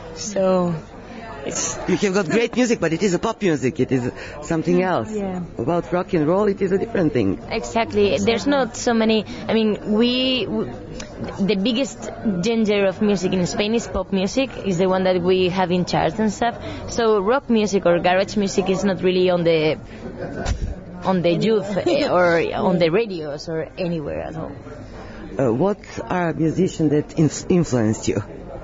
S16: So it's
S5: you have got great music, but it is a pop music. It is something else.
S16: Yeah.
S5: About rock and roll, it is a different thing.
S16: Exactly. There's not so many. I mean, we. we the biggest genre of music in Spain is pop music. Is the one that we have in charts and stuff. So rock music or garage music is not really on the on the youth or on the radios or anywhere at all.
S5: Uh, what are musicians that inf- influenced you?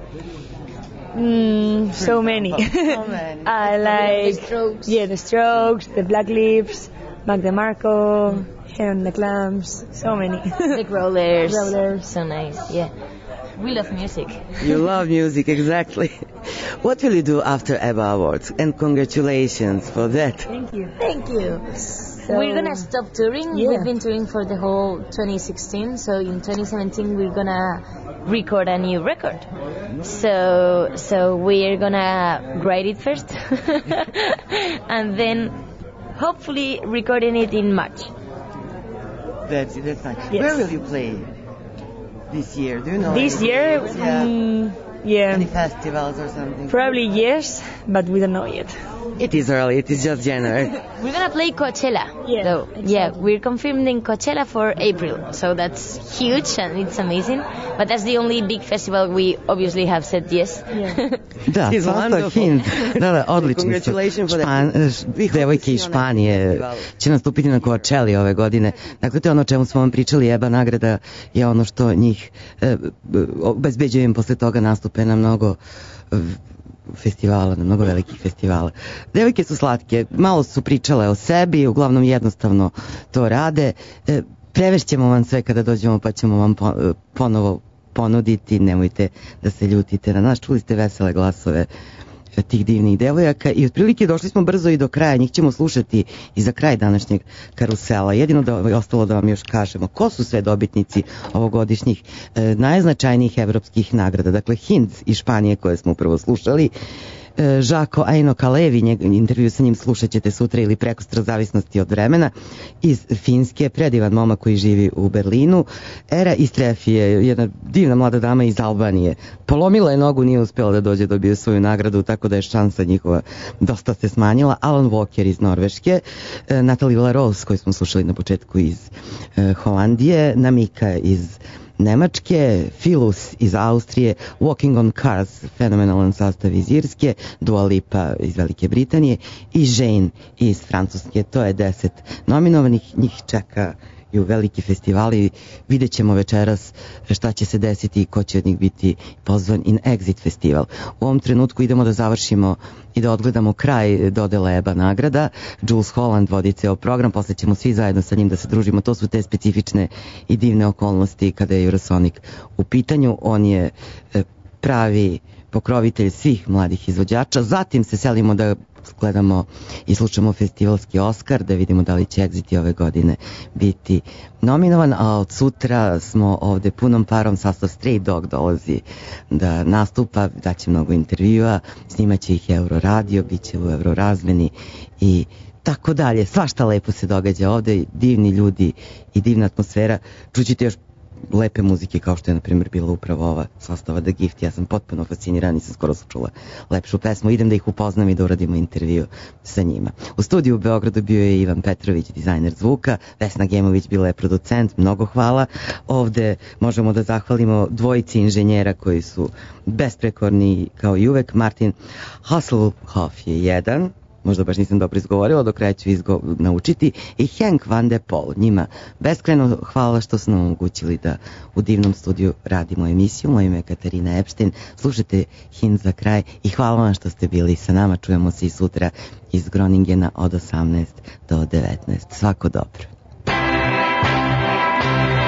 S16: Mm, so many.
S5: So many.
S16: I like
S5: the Strokes.
S16: Yeah, the Strokes, the Black Lips, Mac DeMarco, and the Clams. So many.
S12: The Growlers.
S16: Growlers.
S12: So nice. Yeah. We love music.
S5: You love music, exactly. What will you do after E B A Awards? And congratulations for that.
S16: Thank you.
S12: Thank you.
S16: So,
S12: we're gonna stop touring.
S16: Yeah.
S12: We've been touring for the whole twenty sixteen, so in twenty seventeen we're gonna record a new record. So so we're gonna write it first, and then hopefully recording it in March.
S5: That's that's nice.
S16: Yes.
S5: Where will you play this year? Do you know?
S16: This
S5: any
S16: year,
S5: places? Yeah.
S16: mm, yeah,
S5: Any festivals or something?
S16: probably yes, but we don't know yet.
S5: It is early. It is just January.
S12: We're gonna play Coachella.
S16: Yeah,
S12: So,
S16: exactly.
S12: yeah, we're confirming Coachella for April. So that's huge and it's amazing. But that's the only big festival we obviously have said yes.
S16: Yeah.
S5: Da,
S18: He's
S5: sastav
S18: wonderful.
S5: Hind. Da, da, odlični su.
S18: Congratulations for that.
S5: Špan, š, devojke iz Španije će nastupiti na Coachelli ove godine. Dakle, to je ono o čemu smo vam pričali. E B A nagrada je ono što njih e, obezbeđuje im posle toga nastupe na mnogo e, festivala, na mnogo velikih festivala. Devojke su slatke, malo su pričale o sebi, uglavnom jednostavno to rade. E, prevešćemo vam sve kada dođemo, pa ćemo vam po, ponovo ponuditi, nemojte da se ljutite na nas, čuli ste vesele glasove tih divnih devojaka i otprilike došli smo brzo i do kraja, njih ćemo slušati i za kraj današnjeg karusela. Jedino da je ostalo da vam još kažemo ko su sve dobitnici ovogodišnjih e, najznačajnijih evropskih nagrada. Dakle, Hind iz Španije koje smo upravo slušali, Žako Aino Kalevi, intervju sa njim slušat ćete sutra ili prekostra zavisnosti od vremena, iz Finske, predivan momak koji živi u Berlinu. Era Istrefi je jedna divna mlada dama iz Albanije. Polomila je nogu, nije uspjela da dođe dobije svoju nagradu, tako da je šansa njihova dosta se smanjila. Alan Walker iz Norveške, Natalie LaRose koju smo slušali na početku iz Holandije, Namika iz Nemačke, Philus iz Austrije, Walking on Cars, fenomenalan sastav iz Irske, Dua Lipa iz Velike Britanije i Jane iz Francuske. To je deset nominovanih, njih čekaju veliki festivali. Vidjet ćemo večeras šta će se desiti i ko će od njih biti pozvan in Exit festival. U ovom trenutku idemo da završimo i da odgledamo kraj dodele E B A nagrada. Jules Holland vodi ceo program, posle ćemo svi zajedno sa njim da se družimo. To su te specifične i divne okolnosti kada je Eurosonic u pitanju. On je pravi pokrovitelj svih mladih izvođača. Zatim se selimo da gledamo i slušamo festivalski Oskar, da vidimo da li će Exit ove godine biti nominovan, a od sutra smo ovde punom parom, sastav Stray Dog dolazi da nastupa, daće mnogo intervjua, snimaće ih Euroradio, bit će u Eurorazmeni i tako dalje. Svašta lepo se događa ovde, divni ljudi i divna atmosfera. Čućete još lepe muzike kao što je na primjer bila upravo ova sastava The Gift. Ja sam potpuno fasciniran, nisam skoro čula lepšu pesmu. Idem da ih upoznam i da uradimo intervju sa njima. U studiju u Beogradu bio je Ivan Petrović, dizajner zvuka, Vesna Gemović bila je producent, mnogo hvala. Ovde možemo da zahvalimo dvojici inženjera koji su besprekorni kao i uvek. Martin Hasselhoff je jedan, možda baš nisam dobro izgovorila, do kraja ću izgo naučiti, i Henk van de Pol. Njima beskrajno hvala što su nam omogućili da u divnom studiju radimo emisiju. Moje ime je Katarina Epštajn, slušajte hint za kraj i hvala vam što ste bili sa nama. Čujemo se i sutra iz Groningena od osamnaest do devetnaest. Svako dobro.